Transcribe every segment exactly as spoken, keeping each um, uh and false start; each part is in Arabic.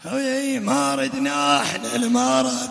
وي ما ردنا احنا المرض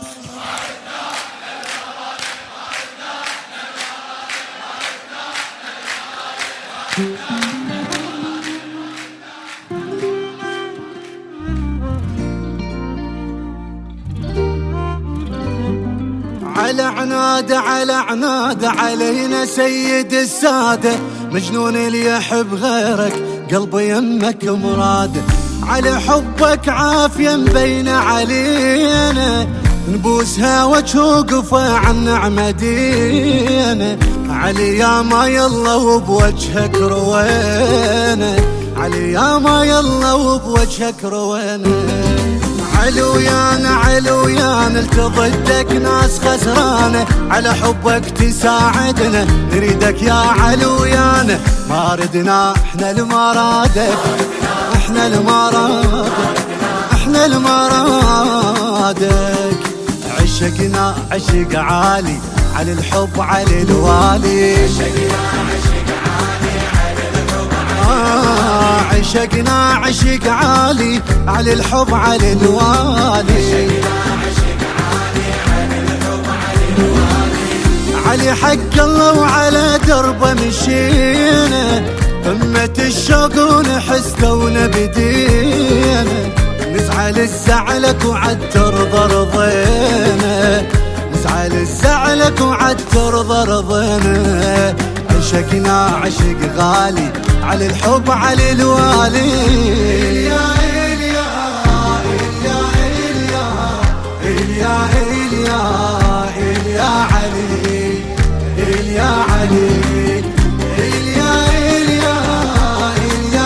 على عناد على عناد علينا سيد السادة، مجنون اللي يحب غيرك قلبي يمك مراد. على حبك عافية مبين علينا، نبوسها وتوقف عن نعمدينا. علي يا ما يلا وبوجهك روينا، علي يا ما يلا وبوجهك روينا. علويانا علويانا التضدك ناس خسرانة، على حبك تساعدنا نريدك يا علويانا. ما ردنا احنا المرادك، احنا المرادك، احنا المرادك. عشقنا عشق عالي على الحب على الوالي، عشقنا عشق عالي على الحب على الوالي. علي حق الله وعلى دربه مشينا، همة الشوق ونحس كون بدينا. نزعل الزعلك وعد ترضى رضينا، نزعل الزعلك وعد ترضى رضينا. عشقنا عشق غالي على الحب على الوالي. إليا إليا إليا إليا إليا إليا علي، إليا علي، إليا إليا إليا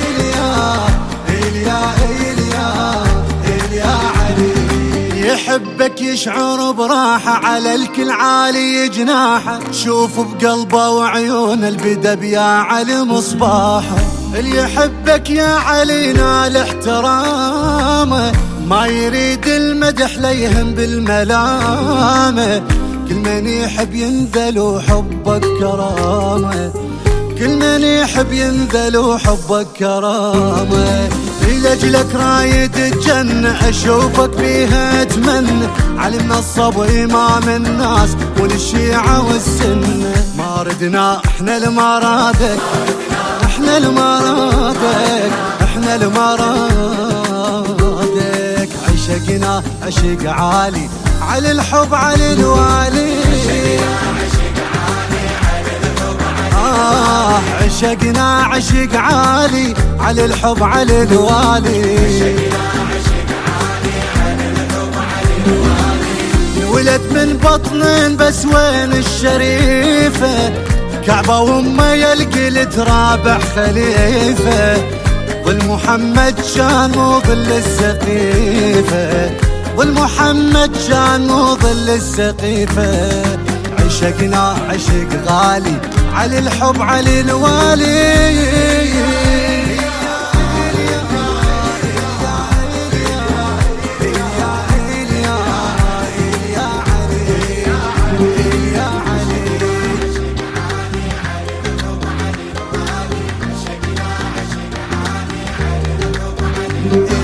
إليا إليا إليا علي. يحبك يشعر براحة على الكل عالي جناحه، شوف بقلبه وعيون البدب يا علي مصباحه. اللي يحبك يا علي نال احترامه، ما يريد المدح ليهم بالملامه. كل من يحب ينذل وحبك كرامه، كل من يحب ينذل وحبك كرامه. لأجلك رايد الجنة أشوفك بيها أتمنى، علي منصب إمام الناس والشيعة والسنة. ما ردنا احنا لمرادك، احنا لمرادك، احنا لمرادك. عشقنا عشق عالي على الحب على الوالي، آه عشقنا عشق عالي على الحب على الوالي. ولد من بطن بس وين الشريفة، كعبة وامه يلقلت رابع خليفة. ظل محمد كان وظل السقيفة، ظل محمد كان وظل السقيفة. عشقنا عشق غالي على الحب على الوالي. Yeah.